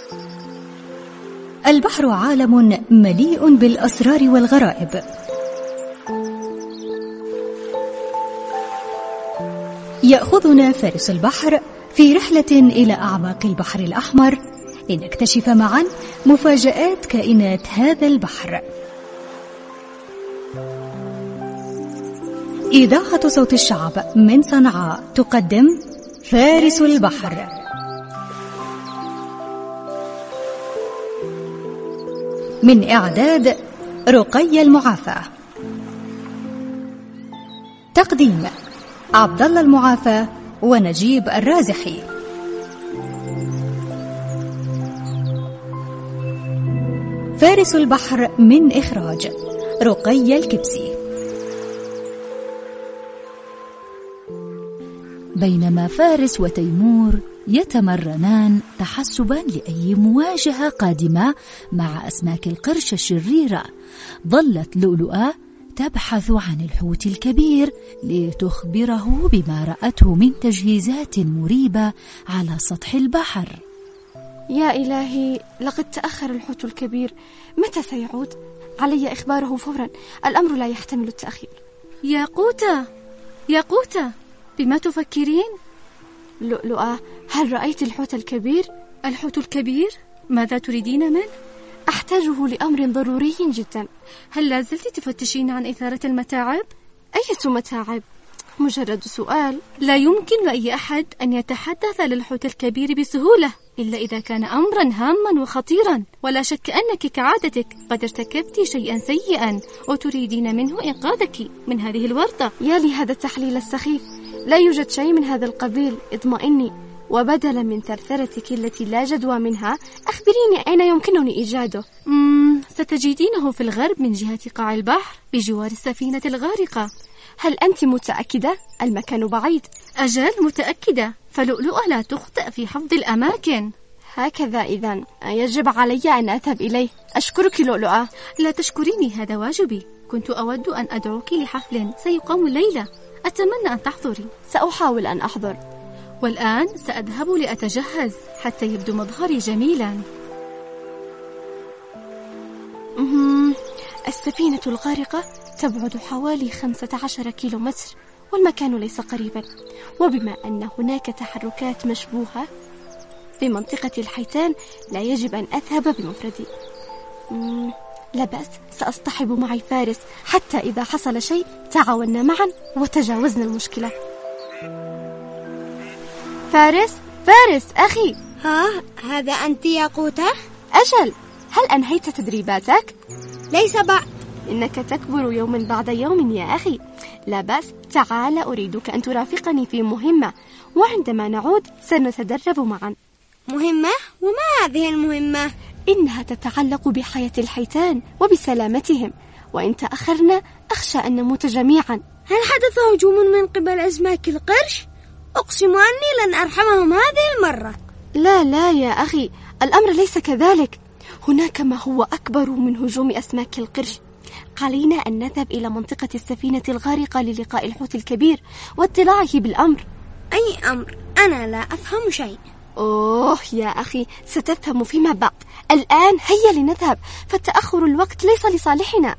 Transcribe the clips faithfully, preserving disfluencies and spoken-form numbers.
البحر عالم مليء بالأسرار والغرائب. يأخذنا فارس البحر في رحلة إلى أعماق البحر الأحمر لنكتشف معا مفاجآت كائنات هذا البحر. إذاعة صوت الشعب من صنعاء تقدم فارس البحر. من إعداد رقية المعافى. تقديم عبد الله المعافى ونجيب الرازحي. فارس البحر من إخراج رقية الكبسي. بينما فارس وتيمور يتمرنان تحسبا لأي مواجهة قادمة مع أسماك القرش الشريرة، ظلت لؤلؤة تبحث عن الحوت الكبير لتخبره بما رأته من تجهيزات مريبة على سطح البحر. يا إلهي، لقد تأخر الحوت الكبير، متى سيعود؟ علي إخباره فورا، الأمر لا يحتمل التأخير. يا قوتة يا قوتة، بما تفكرين؟ لؤلؤة، هل رأيت الحوت الكبير؟ الحوت الكبير؟ ماذا تريدين منه؟ أحتاجه لأمر ضروري جدا. هل لازلت تفتشين عن إثارة المتاعب؟ أية متاعب؟ مجرد سؤال. لا يمكن لأي أحد أن يتحدث للحوت الكبير بسهولة إلا إذا كان أمرا هاما وخطيرا، ولا شك أنك كعادتك قد ارتكبت شيئا سيئا وتريدين منه إنقاذك من هذه الورطة. يا لهذا التحليل السخيف، لا يوجد شيء من هذا القبيل، اطمئني. وبدلا من ثرثرتك التي لا جدوى منها، أخبريني أين يمكنني إيجاده. مم ستجدينه في الغرب من جهة قاع البحر بجوار السفينة الغارقة. هل أنت متأكدة؟ المكان بعيد. أجل متأكدة، فلؤلؤة لا تخطئ في حفظ الأماكن. هكذا إذن يجب علي أن أذهب إليه. أشكرك لؤلؤة. لا تشكريني، هذا واجبي. كنت أود أن أدعوك لحفل سيقام الليلة، أتمنى أن تحضري. سأحاول أن أحضر. والآن سأذهب لأتجهز حتى يبدو مظهري جميلا. السفينة الغارقة تبعد حوالي خمسة عشر كيلو متر، والمكان ليس قريبا، وبما أن هناك تحركات مشبوهة في منطقة الحيتان لا يجب أن أذهب بمفردي. لا بأس، سأصطحب معي فارس حتى إذا حصل شيء تعاوننا معا وتجاوزنا المشكلة. فارس فارس أخي. ها، هذا أنت يا قوتة؟ أجل، هل أنهيت تدريباتك؟ ليس بعد. إنك تكبر يوما بعد يوم يا أخي. لا بأس، تعال، أريدك أن ترافقني في مهمة، وعندما نعود سنتدرب معا. مهمة؟ وما هذه المهمة؟ إنها تتعلق بحياة الحيتان وبسلامتهم، وإن تأخرنا أخشى أن نموت جميعا. هل حدث هجوم من قبل أسماك القرش؟ أقسم أني لن أرحمهم هذه المرة. لا لا يا أخي، الأمر ليس كذلك. هناك ما هو أكبر من هجوم أسماك القرش. علينا أن نذهب إلى منطقة السفينة الغارقة للقاء الحوت الكبير واطلاعه بالأمر. أي أمر؟ أنا لا أفهم شيء. أوه يا أخي، ستفهم فيما بعد. الآن هيا لنذهب، فالتأخر الوقت ليس لصالحنا.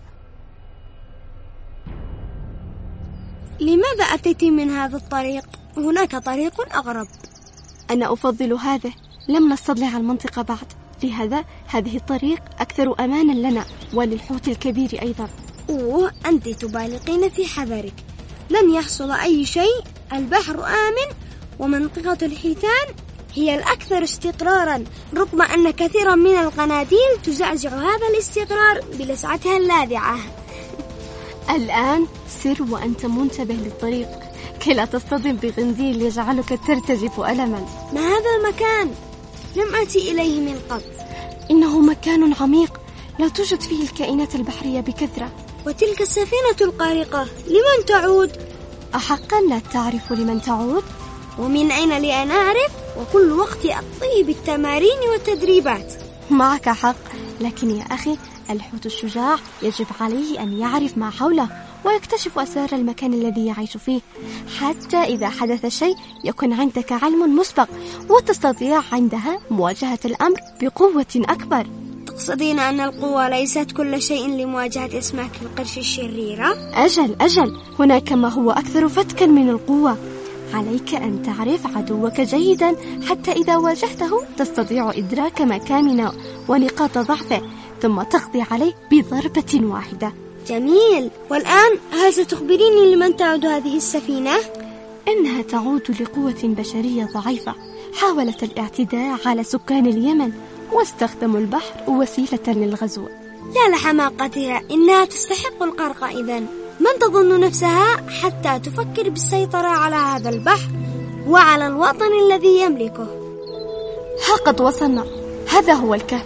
لماذا أتيت من هذا الطريق؟ هناك طريق أغرب. أنا أفضل هذا، لم نستطلع المنطقة بعد، لهذا هذه الطريق أكثر أمانا لنا وللحوت الكبير أيضا. أوه، أنت تبالغين في حذرك. لن يحصل أي شيء، البحر آمن، ومنطقة الحيتان هي الأكثر استقرارا، رغم أن كثيرا من القناديل تزعزع هذا الاستقرار بلسعتها اللاذعة. الآن سر وأنت منتبه للطريق كي لا تصطدم بغنديل يجعلك ترتجف ألما. ما هذا المكان؟ لم أتي إليه من قبل. إنه مكان عميق لا توجد فيه الكائنات البحرية بكثرة. وتلك السفينة الغارقة لمن تعود؟ أحقا لا تعرف لمن تعود؟ ومن أين لي أن أعرف؟ وكل وقت أقضيه بالتمارين والتدريبات. معك حق، لكن يا أخي الحوت الشجاع يجب عليه أن يعرف ما حوله، ويكتشف أسرار المكان الذي يعيش فيه، حتى إذا حدث شيء يكون عندك علم مسبق وتستطيع عندها مواجهة الأمر بقوة أكبر. تقصدين أن القوة ليست كل شيء لمواجهة أسماك القرش الشريرة؟ أجل أجل، هناك ما هو أكثر فتكا من القوة. عليك أن تعرف عدوك جيدا حتى إذا واجهته تستطيع إدراك مكامن ونقاط ضعفه، ثم تقضي عليه بضربة واحدة. جميل. والآن هل ستخبريني لمن تعود هذه السفينة؟ إنها تعود لقوة بشرية ضعيفة حاولت الاعتداء على سكان اليمن واستخدموا البحر وسيلة للغزو. يا لحماقتها، إنها تستحق الغرق. إذن من تظن نفسها حتى تفكر بالسيطرة على هذا البحر وعلى الوطن الذي يملكه؟ ها قد وصلنا، هذا هو الكهف.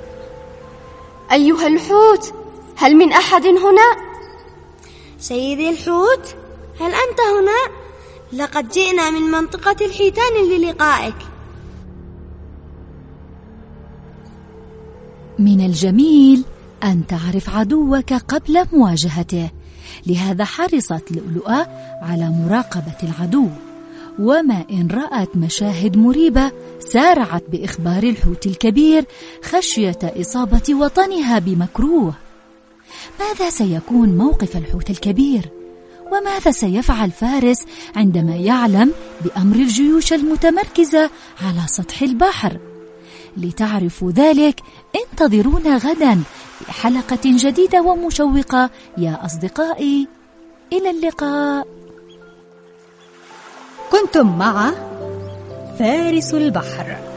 أيها الحوت، هل من أحد هنا؟ سيدي الحوت، هل أنت هنا؟ لقد جئنا من منطقة الحيتان للقائك. من الجميل أن تعرف عدوك قبل مواجهته، لهذا حرصت لؤلؤة على مراقبة العدو، وما إن رأت مشاهد مريبة سارعت بإخبار الحوت الكبير خشية إصابة وطنها بمكروه. ماذا سيكون موقف الحوت الكبير؟ وماذا سيفعل فارس عندما يعلم بأمر الجيوش المتمركزة على سطح البحر؟ لتعرفوا ذلك انتظرونا غدا في حلقة جديدة ومشوقة يا أصدقائي. إلى اللقاء. كنتم مع فارس البحر.